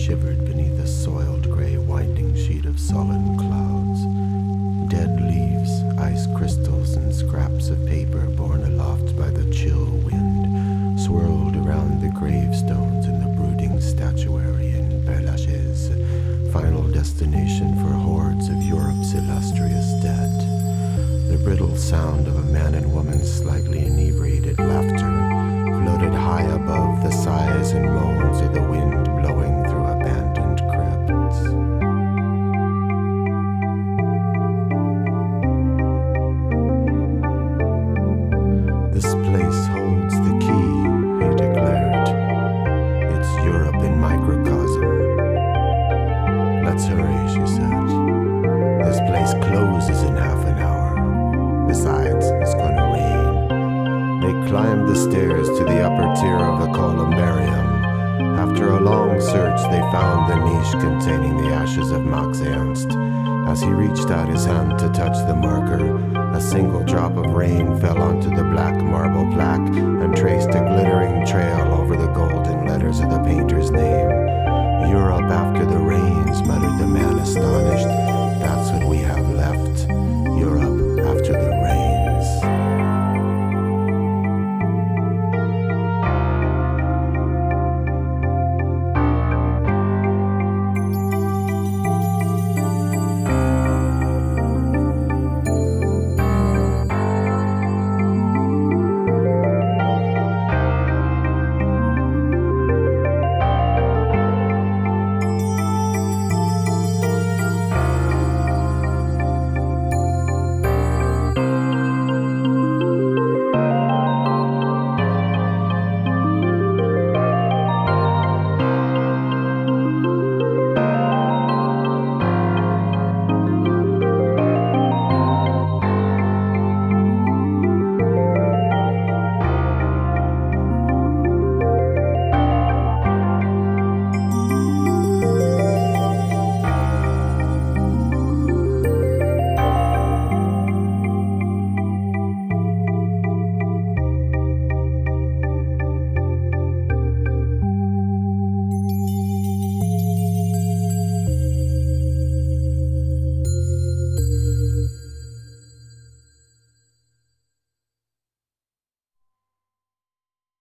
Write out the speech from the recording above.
shivered beneath a soiled gray winding sheet of sullen clouds. Dead leaves, ice crystals, and scraps of paper borne aloft by the chill wind swirled around the gravestones in the brooding statuary in Père Lachaise, final destination for hordes of Europe's illustrious dead. The brittle sound of a man and woman's slightly inebriated laughter floated high above the sighs and moans of the wind blowing through abandoned crypts. This place holds the key, he declared. It's Europe in microcosm. Let's hurry, she said. This place closes in half an hour. Besides, it's gonna rain. They climbed the stairs to the upper tier of the columbarium. After a long search, they found the niche containing the ashes of Max Ernst. As he reached out his hand to touch the marker, a single drop of rain fell onto the black marble plaque and traced a glittering trail over the golden letters of the painter's name. Europe after the rains, muttered the man astonished. That's what we